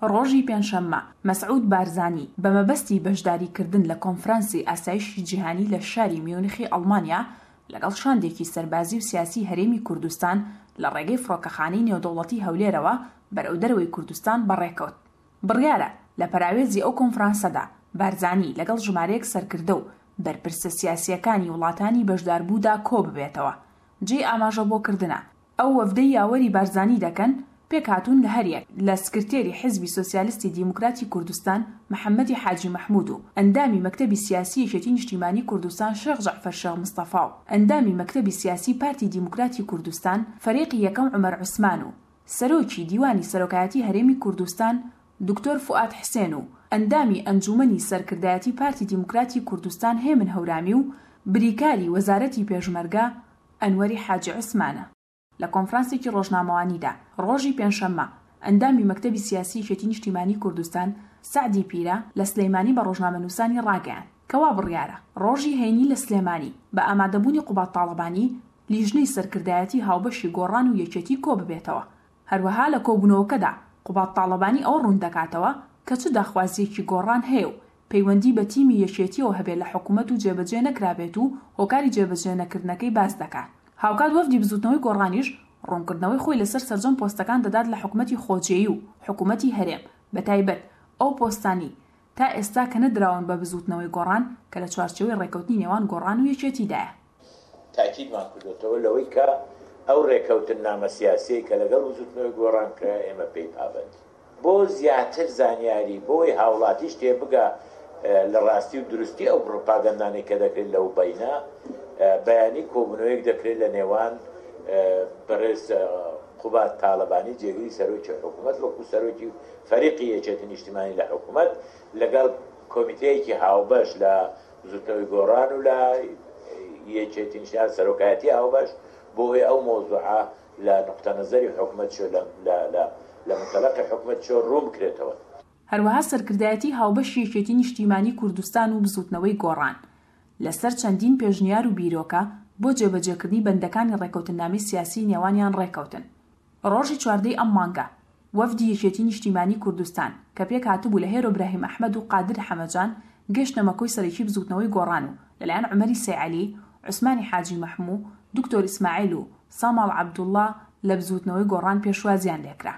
ڕۆژی پێنجشەممە مەسعود بارزانی بە مەبەستی بەشداریکردن لە کۆنفرانسی ئاسایشی جیهانی لە شاری میونخی ئەڵمانیا لەگەڵ شاندێکی سەربازی و سیاسی هەرێمی کوردستان لە ڕێگەی فڕۆکەخانەی نێودەوڵەتی هەولێرەوە بەرەو دەرەوەی کوردستان بەڕێکەوت. بڕیارە لە پەراوێزی ئەو کۆنفرانسەدا بارزانی لەگەڵ ژمارەیەک سەرکردە و بەرپرسە سیاسیەکانی وڵاتانی بەشداربوودا کۆ ببێتەوە. جێ ئاماژە بۆکردنە ئەو وەفدەی یاوەری بارزانی دەکەن پێکهاتوون لە هەریەک لە سکرتێری حیزبی سۆسیالیستی دیموکراتی کوردستان محەممەدی حاجی مەحموود و ئەندامی مەکتەبی سیاسی یەکێتی نیشتیمانی کوردستان شێخ جەعفەر شێخ مستەفا و ئەندامی مەکتەبی سیاسی پارتی دیموکراتی کوردستان فەرێقی یەکەم عومەر عوسمان و سەرۆکی دیوانی سەرۆکایەتی هەرێمی کوردستان دکتۆر فوئاد حسێن و ئەندامی ئەنجومەنی سەرکردایەتی پارتی دیموکراتی کوردستان هێمن هەورامی و بریکاری وەزارەتی پێشمەرگە ئەنوەری حاجی عوسمانە. لە کۆنفرانسێکی ڕۆژنامەوانیدا ڕۆژی پێنجشەممە ئەندامی مەکتەبی سیاسی یەکێتی نیشتیمانی کوردستان سعدی پیرە لە سلەیمانی بە ڕۆژنامەنووسانی ڕاگەیاند کەوا بڕیارە ڕۆژی هەینی لە سلێمانی بە ئامادەبوونی قوبات تاڵەبانی لیژنەی سەرکردایەتی هاوبەشی گۆڕان و یەکێتی کۆ ببێتەوە. هەروەها لە کۆبوونەوەکەدا قوبات تاڵەبانی ئەو ڕوون دەکاتەوە کە چ داخوازیەکی گۆڕان هەیە و پەیوەندی بە تیمی یەکێتیەوە هەبێت لە حکوومەت و جێبەجێ نەکرابێت و هۆکاری جێبەجێ نەکردنەکەی باس دەکات. هاوکات وەفدی بزوتنەوەی گۆڕانیش ڕوونکردنەوەی خۆی لەسەر سەرجەم پۆستەکان دەدات لە حکوومەتی خۆجێیی و حکوومەتی هەرێم بەتایبەت ئەو پۆستانی تا ئێستا کە نەدراون بە بزوتنەوەی گۆڕان کە لە چوارچێوەی ڕێکەوتنی نێوان گۆڕان و یەکێتیدایە. تاکیدمان کردوتەوە لەوەی کە ئەو ڕێکەوتن نامە سیاسی کە لەگەڵ بزوتنەوەی گۆڕان کە ئێمە پێی پابند بۆ زیاتر زانیاری بۆی هاوڵاتیش تێبگە لە ڕاستی و دروستی ئەو پروپاگەندانەی کە دەکرێت لەو بەینە بەیانی کۆبوونەوەیەک دەکرێت لە نێوان بەڕێز قوبات تاڵەبانی جێگیری سەرۆکی حکوومەت وەکو سەرۆکی فەریقی یەکێتی نیشتیمانی لە حکوومەت لەگەڵ کۆمیتەیەکی هاوبەش لە زوتنەوەی گۆڕان و لە یەکێتی نیشتیمان سەرۆکایەتی هاوبەش بۆ هۆی ئەو مۆزوعە لە نقطە نەزەری حکوومەت لە متەلەقی حکوومەت ڕوو بکرێتەوە. هەروەها سەرکردایەتی هاوبەشی یەکێتی نیشتیمانی کوردستان و بزوتنەوەی گۆڕان لەسەر چەندین پێشنیار و بیرۆکە بۆ جێبەجێکردنی بەندەکانی ڕێکەوتنامەی سیاسی نێوانیان ڕێکەوتن. ڕۆژی 14 ئەم مانگە وەفدی یەکێتی نیشتیمانی کوردستان کە پێک هاتبوو لە هێرۆ براهیم ئەحمەد و قادر حەمەجان گەشتە مەکۆی سەرەکی بزوتنەوەی گۆڕان و لەلایەن عومەری سەیعەلی، عوسمانی حاجی مەحموو، دکتۆر ئیسماعیل و ساماڵ عەبدوڵڵا لە بزوتنەوەی گۆڕان پێشوازیان لێکرا.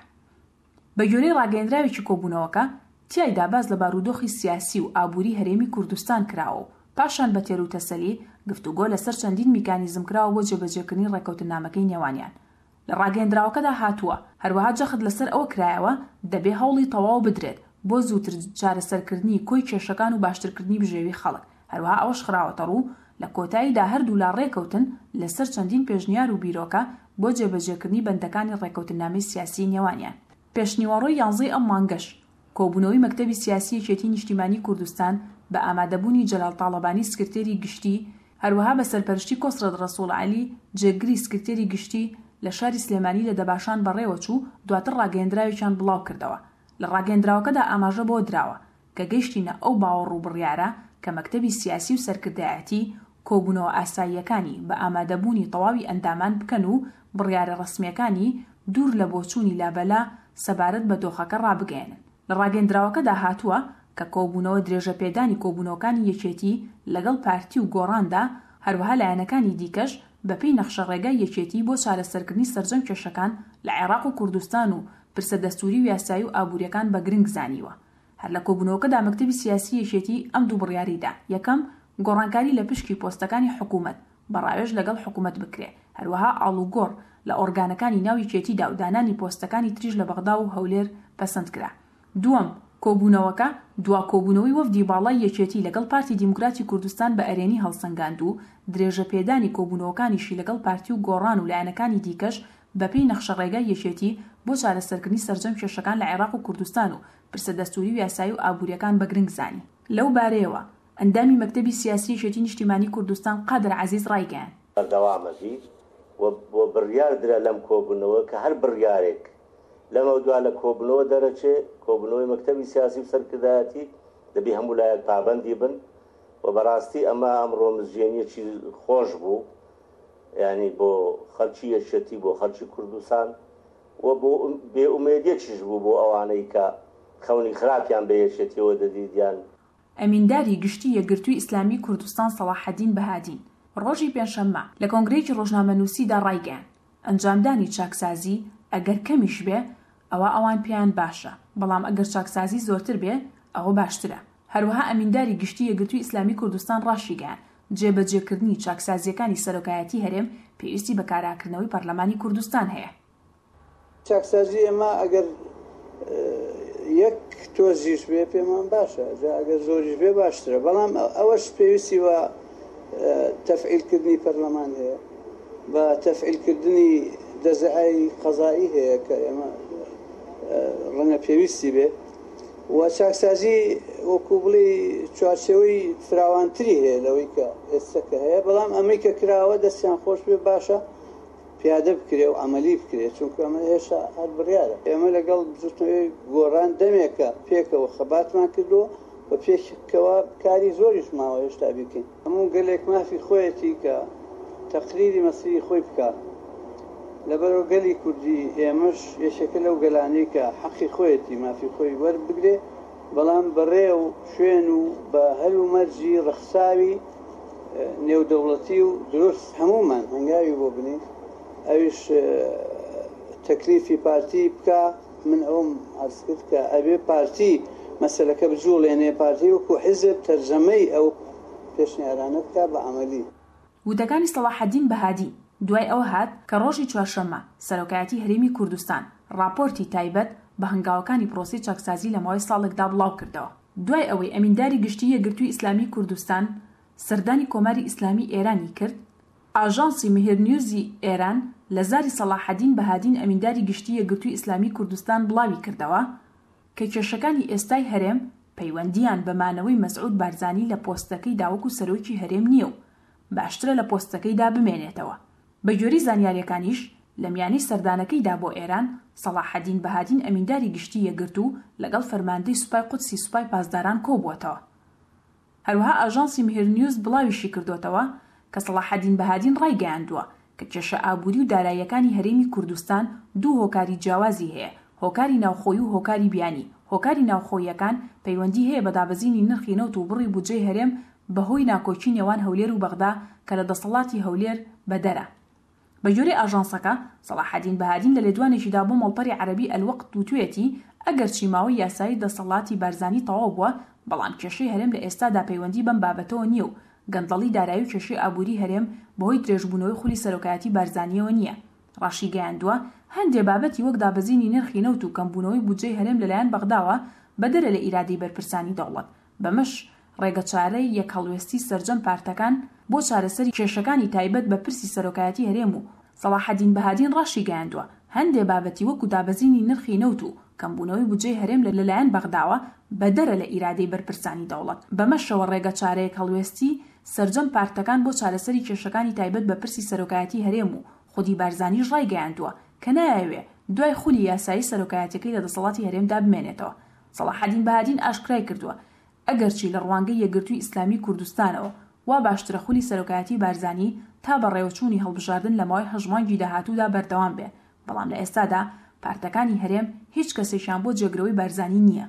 بە گوێرەی ڕاگەیەندراوێکی کۆبوونەوەکە تیایدا باز لە بارودۆخی سیاسی و ئابووری هەرێمی کوردستان کراوە و پاشان بە تێر و تەسەلی گفتوگۆ لەسەر چەندین میکانیزم کراوە بۆ جێبەجێکردنی ڕێکەوتنامەکەی نێوانیان. لە ڕاگەیەندراوەکەدا هاتووە هەروەها جەخت لەسەر ئەوە کرایەوە دەبێ هەوڵی تەواو بدرێت بۆ زووتر چارەسەرکردنی کۆی کێشەکان و باشترکردنی بژێوی خەڵک. هەروەها ئەوەش خراوەتە ڕوو لە کۆتاییدا هەردوو لا ڕێکەوتن لەسەر چەندین پێشنیار و بیرۆکە بۆ جێبەجێکردنی بەندەکانی ڕێکەوتنامەی سیاسی نێوانیان. پێشنیوەڕۆی 11 ئەم مانگەش کۆبوونەوەی مەکتەبی سیاسی یەکێتی نیشتیمانی کوردستان بە ئامادەبوونی جەلال تاڵەبانی سکرتێری گشتی هەروەها بە سەرپەرشتی کۆسرەت ڕەسوڵ عەلی جێگری سکرتێری گشتی لە شاری سلێمانی لە دەباشان بەڕێوە چوو دواتر ڕاگەیەندراوێکیان بڵاو کردەوە. لە ڕاگەیەندراوەکەدا ئاماژە بۆ دراوە کە گەیشتینە ئەو باوەڕ و بڕیارە کە مەکتەبی سیاسی و سەرکردایەتی کۆبوونەوە ئاساییەکانی بە ئامادەبوونی تەواوی ئەندامان بکەن و بڕیارە ڕەسمیەکانی دوور لە بۆچوونی لابەلا سەبارەت بە دۆخەکە ڕابگەێنن. لە ڕاگەیەندراوەکەدا هاتووە کە کۆبوونەوە درێژە پێدانی کۆبوونەوەکانی یەکێتی لەگەڵ پارتی و گۆڕاندا هەروەها لایەنەکانی دیکەش بەپێی نەخشە ڕێگای یەکێتی بۆ چارەسەرکردنی سەرجەم کێشەکان لە عێراق و کوردستان و پرسە دەستوری و یاسایی و ئابووریەکان بە گرنگ زانیوە. هەر لە کۆبوونەوەکەدا مەکتەبی سیاسی یەکێتی ئەم دوو بڕیاریدا یەکەم گۆڕانکاری لە پشکی پۆستەکانی حکوومەت بەڕاوێژ لەگەڵ حکوومەت بکرێ، هەروەها ئاڵوگۆڕ لە ئۆرگانەکانی ناو یەکێتیدا و دانانی پۆستەکانی تریش لە بەغدا و هەولێر پەسەند کرا. دووەم کۆبوونەوەکە دوا کۆبوونەوەی وەفدی باڵای یەکێتی لەگەڵ پارتی دیموکراتی کوردستان بە ئەرێنی هەڵسەنگاند و درێژە پێدانی کۆبوونەوەکانیشی لەگەڵ پارتی و گۆڕان و لایەنەکانی دیکەش بەپێی نەخشە ڕێگای یەکێتی بۆ چارەسەرکردنی سەرجەم کێشەکان لە عێراق و کوردستان و پرسە دەستوری و یاسایی و ئابووریەکان بە گرنگ زانی. لەو بارەیەوە ئەندامی مەکتەبی سیاسی یەکێتی نیشتیمانی کوردستان قادر عەزیز ڕایگەیاند. بەردەوامەتی و بڕیار درا لەم کۆبوونەوە کە هەر بڕیارێک لەمە دوا لە کۆبوونەوە دەرەچێ کۆبوونەوەی مەکتەبی سیاسی و سەرکردایەتی دەبێ هەموو لایەک پابەندی بن و بەڕاستی ئەمە ئەمڕۆ مزجێنیەکی خۆش بوو، یعنی بۆ خەڵکی یەکێتی بۆ خەڵکی کوردستان و بۆ بێئومێدیەکیش بوو بۆ ئەوانەی کە خەونی خراپیان بە یەکێتیەوە دەدیدیان. ئەمینداری گشتی یەکگرتووی ئیسلامی کوردستان سەلاحەدین بەهادین ڕۆژی پێنجشەممە لە کۆنگرەیەکی ڕۆژنامەنووسیدا ڕایگەیاند ئەنجامدانی چاکسازی ئەگەر کەمیش بێ ئەوە ئەوان پێیان باشە، بەڵام ئەگەر چاکسازی زۆرتر بێ ئەوە باشترە. هەروەها ئەمینداری گشتی یەکگرتووی ئیسلامی کوردستان ڕاشیگەیاند جێبەجێکردنی چاکسازیەکانی سەرۆکایەتی هەرێم پێویستی بە کاراکردنەوەی پەرلەمانی کوردستان هەیە. چاکسازی ئێمە ئەگەر یەک تۆزیش بێ پێمان باشە، ئەگەر زۆریش بێ باشترە، بەڵام ئەوەش پێویستی وە تەفعیلکردنی پەرلەمان هەیە، بە تەفعیلکردنی دەزعای قەزایی هەیە کە ئێمە ڕەنگە پێویستی بێ و چاکسازی وەکو بڵێ چوارچێوەی فراوانتری هەیە لەوەی کە ئێستاکە هەیە، بەڵام ئەمەی کە کراوە دەستیان خۆش بێ باشە پیادە بکرێ و ئەمەلی بکرێت، چونکە ئەمە هێشتا هەر بڕیارە. ئێمە لەگەڵ بزوتنەوەی گۆڕان دەمێکە پێکەوە خەباتمان کردووە و پێکەوە کاری زۆریش ماوە هێشتا بیکەین. هەموو گەلێک مافی خۆیەتی کە تەقریری مەسیری خۆی بکات لەبەرەوە گەلی کوردی ئێمەش یەکێکە لەو گەلانەی کە حەقی خۆیەتی مافی خۆی وەربگرێ، بەڵام بەڕێ و شوێن و بە هەل و مەرجی ڕەخساوی نێودەوڵەتی و دروست هەمومان هەنگاوی بۆ بنین، ئەویش تەکلیفی پارتی بکە. من ئەوم عەرز کرد کە ئەبێ پارتی مەسەلەکە بجوڵێنێ، پارتی وەکو حیزب تەرجەمەی ئەو پێشنیارانە بکە بە عەمەلی. وتەکانی سەلاحەدین بەهادی دوای ئەوە هات کە ڕۆژی چوارشەممە سەرۆکایەتی هەرێمی کوردستان راپۆرتی تایبەت بە هەنگاوەکانی پرۆسی چاکسازی لە ماوەی ساڵێکدا بڵاو کردەوە. دوای ئەوەی ئەمینداری گشتی یەکگرتووی ئیسلامی کوردستان سەردانی کۆماری ئیسلامی ئێرانی کرد، ئاژانسی مهرنیوزی ئێران لە زاری سەلاحەدین بەهادین ئەمینداری گشتی یەکگرتووی ئیسلامی کوردستان بڵاوی کردەوە کە کێشەکانی ئێستای هەرێم پەیوەندیان بە مانەوەی مەسعود بارزانی لە پۆستەکەی داوەکو سەرۆکی هەرێم نییە و باشترە لە پۆستەکەیدا بمێنێتەوە. بە گوێرەی زانیاریەکانیش لە میانەی سەردانەکەیدا بۆ ئێران سەلاحەدین بەهادین ئەمینداری گشتی یەکگرتوو لەگەڵ فەرماندەی سوپای قودسی سوپای پاسداران کۆبووەتەوە. هەروەها ئاژانسی مهرنیوز بڵاویشی کردوتەوە کە سەلاحەدین بەهادین ڕایگەیاندووە کە کێشە ئابووری و داراییەکانی هەرێمی کوردستان دوو هۆکاری جیاوازی هەیە، هۆکاری ناوخۆیی و هۆکاری بیانی. هۆکاری ناوخۆییەکان پەیوەندی هەیە بە دابەزینی نرخی نەوت و بڕی بودجەی هەرێم بەهۆی ناکۆچی نێوان هەولێر و بەغدا کە لە دەسەڵاتی هەولێر بەدەرە. بە گوێرەی ئاژانسەکە سەلاحەدین بەهادین لە لێدوانێکیدا بۆ مەڵپەری عەرەبی ئەلوەقت وتوێتی ئەگەر چیماوەی یاسایی دەسەڵاتی بارزانی تەواو بووە، بەڵام کێشەی هەرێم لە ئێستادا پەیوەندی بەم بابەتەوە نییە و گەندەڵی دارایی و کێشەی ئابووری هەرێم بەهۆی درێژبوونەوەی خولی سەرۆکایەتی بارزانیەوە نییە. ڕاشی گەیاندووە هەندێک بابەتی وەک دابەزینی نرخی نەوت و کەمبوونەوەی بودجەی هەرێم لەلایەن بەغداوە بەدەرە لە ئیرادەی بەرپرسانی دەوڵەت، بەمەش ڕێگە چارەی یەک هەڵوێستی سەرجەم پارتەکان بۆ چارەسەری کێشەکانی تایبەت بە پرسی سەرۆکایەتی هەرێم و سەلاحەدین بەهادین ڕاشی گەیاندووە هەندێک بابەتی وەکو دابەزینی نرخی نەوت و کەمبوونەوەی بودجەی هەرێم لەلایەن بەغداوە بەدەرە لە ئیرادەی بەرپرسانی دەوڵەت، بەمەشەوە ڕێگە چارەیەک هەڵوێستی سەرجەم پارتەکان بۆ چارەسەری کێشەکانی تایبەت بە پرسی سەرۆکایەتی هەرێم و خودی بارزانیش ڕایگەیاندووە کە نایەوێ دوای خولی یاسایی سەرۆکایەتەکەی لە دەسەڵاتی هەرێمدا بمێنێتەوە. سەلاحەدین بەهادین ئاشکرای کردووە ئەگەرچی لە ڕوانگەی یەکگرتووی ئیسلامی کوردستانەوە وا باشترە خولی سەرۆکایەتی بارزانی تا بە ڕێوەچوونی هەڵبژاردن لە ماوەی هەژمانگی داهاتوودا بەردەوام بێ، بەڵام لە ئێستادا پارتەکانی هەرێم هیچ کەسێکیان بۆ جێگرەوەی بارزانی نییە.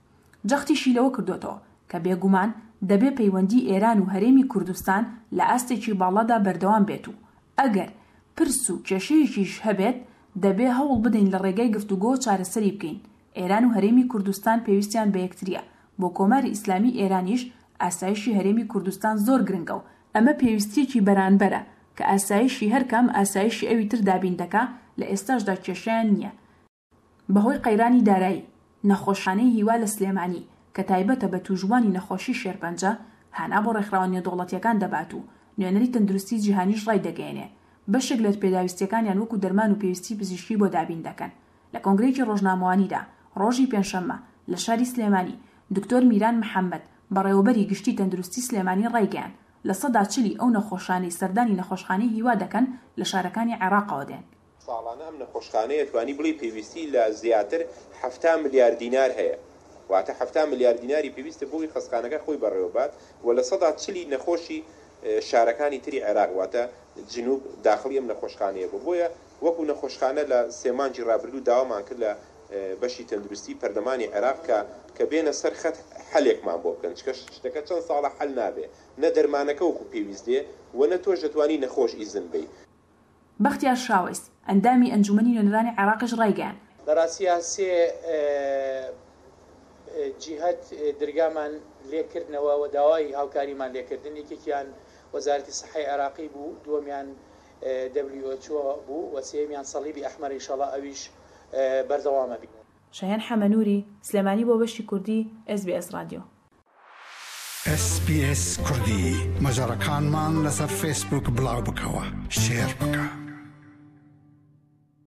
جەختیشی لەوە کردوتەوە کە بێگومان دەبێ پەیوەندی ئێران و هەرێمی کوردستان لە ئاستێکی باڵادا بەردەوام بێت و ئەگەر پرس و کێشەیەکیش هەبێت دەبێ هەوڵ بدەین لە ڕێگای گفتوگۆ چارەسەری بکەین. ئێران و هەرێمی کوردستان پێویستیان بە یەکتریە، بۆ کۆماری ئیسلامی ئێرانیش ئاسایشی هەرێمی کوردستان زۆر گرنگە و ئەمە پێویستیەکی بەرانبەرە کە ئاسایشی هەرکەم ئاسایشی ئەوی تر دابین دەکا لە ئێستاشدا کێشیان نییە. بەهۆی قەیرانی دارایی نەخۆشخانەی هیوا لە سلێمانی کە تایبەتە بە توژوانی نەخۆشی شێرپەنجە هانا بۆ ڕێکخراوە دەوڵەتیەکان دەبات و نوێنەری تەندروستی جیهانیش ڕای دەگەێنێ، بەشێک لە پێداویستیەکانیان وەکو دەرمان و پێویستی پزیشکی بۆ دابین دەکەن. لە کۆنگرەیەکی ڕۆژنامەوانیدا ڕۆژی پێنجشەممە لە شاری سلێمانی دکتۆر میران محەممەد بەڕێوەبەری گشتی تەندروستی سلێمانی ڕایگەیان لە 140 ئەو نەخۆشانەی سەردانی نەخۆشخانەی هیوا دەکەن لە شارەکانی عێراقەوە دێن. ساڵانە ئەم نەخۆشخانەیە توانی بڵێ پێویستی لە زیاتر 7 ملیار دینار هەیە، واتە 7 ملیار دیناری پێویستە بۆی خەسخانەکە خۆی بەڕێوەبات و لە 140 نەخۆشی شارەکانی تری عێراق واتە جنوب داخلی ئەم نەخۆشخانەیە بۆیە وەکو نەخۆشخانە لە سێمانجی ڕابردوو داوامان کرد لە بەشی تەندروستی پەرلەمانی عێراق کە بێنە سەر خەت حەلێکمان بۆ بکەن چکە شتەکە چەند ساڵە حەل نابێ نە دەرمانەکە وەکو پێویست دێ و نە تۆش دەتوانی نەخۆش ئیزن بی. بەختیار شاویست ئەندامی ئەنجومەنی نوێنەرانی عێراقیش ڕایگەیاند بەڕاستیە سێ جیهەت دەرگامان لێکردنەوە و داوای هاوکاریمان لێکردن یەکێکیان وەزارەتی سەحەی عێراقی بوو، دووەمیان WHO بوو و سێمیان سەلیبی ئەحمەر ئینشەڵڵا ئەویش بەردەوامە بین. شایان حەمەنووری سلێمانی بۆ بەشی کوردی SBS رادیۆ. SBS کوردی مەجارەکانمان لەسەر فیسبوک بڵاو بکەوە شێر بکە.